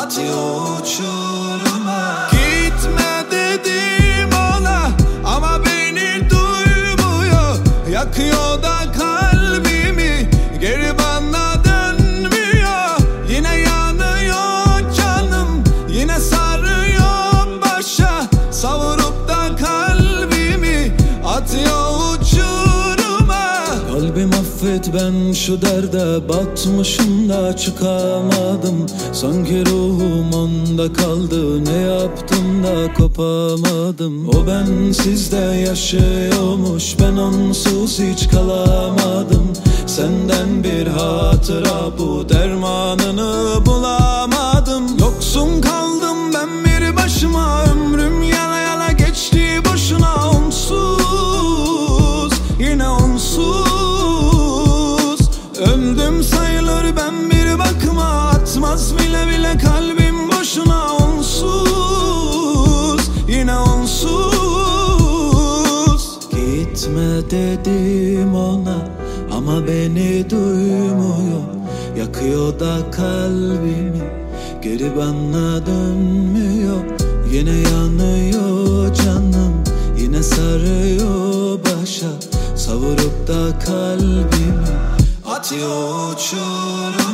atıyor uçuruma. Gitme dedim ona ama beni duymuyor. Yakıyor da kalbimi, geri bana dönmüyor. Yine yanıyor canım, yine sarıyor başa. Savurup da kalbimi atıyor uçuruma. Kalbim affet, ben şu derde batmışım da çıkamadım. Sanki ruhum onda kaldı, ne yaptım da kopamadım. O bensizde yaşıyormuş, ben onsuz hiç kalamadım. Senden bir hatıra bu, dermanını bulamadım. Yoksun kaldım ben bir başıma, ömrüm yala yala geçti boşuna. Onsuz, yine onsuz öldüm sayılır ben bir bakıma. Atmaz bile bile kalbim boşuna. Onsuz, yine onsuz. Gitme dedim ona ama beni duymuyor. Yakıyor da kalbimi, geri bana dönmüyor. Yine yanıyor canım, yine sarıyor başa. Savurup da kalbimi atıyor uçuruma.